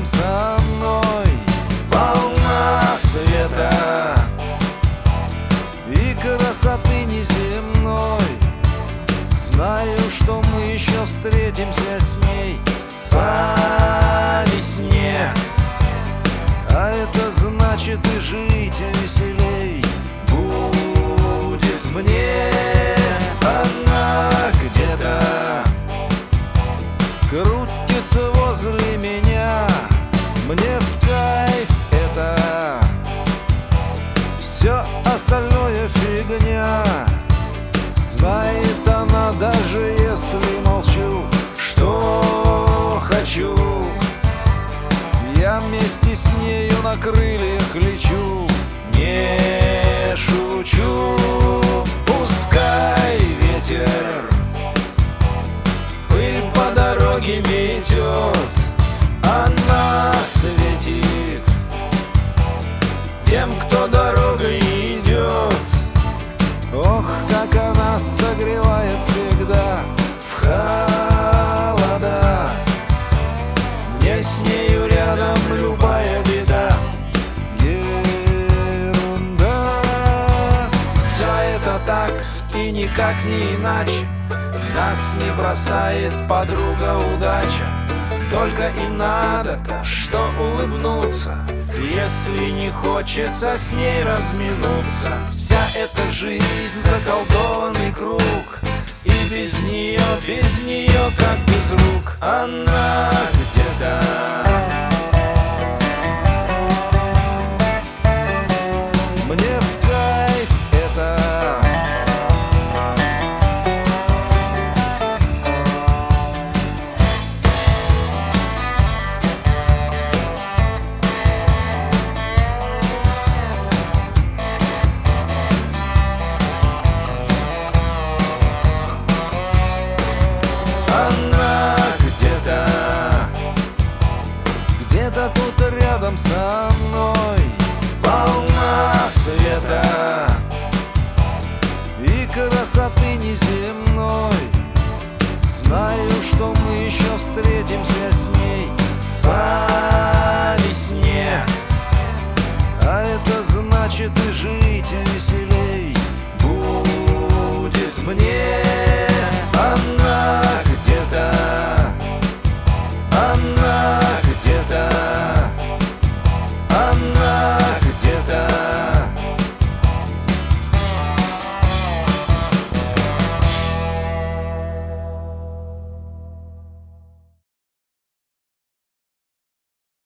рядом со мной, полна света и красоты неземной. Знаю, что мы еще встретимся с ней по весне, а это значит и жить веселей будет мне. Она где-то крутится возле меня, мне в кайф это, все остальное фигня. Знает она, даже если молчу, что хочу. Я вместе с нею на крыльях лечу, не шучу. Пускай ветер пыль по дороге метет, она светит тем, кто дорогой идет. Ох, как она согревает всегда в холода. Мне с нею рядом любая беда ерунда. Все это так и никак не иначе, нас не бросает подруга удача. Только и надо-то, что улыбнуться, если не хочется с ней разминуться. Вся эта жизнь заколдованный круг, и без нее как без рук. Она где-то мне в кайф это. Она где-то тут рядом со мной, полна света и красоты неземной. Знаю, что мы еще встретимся с ней по весне, а это значит и жить веселей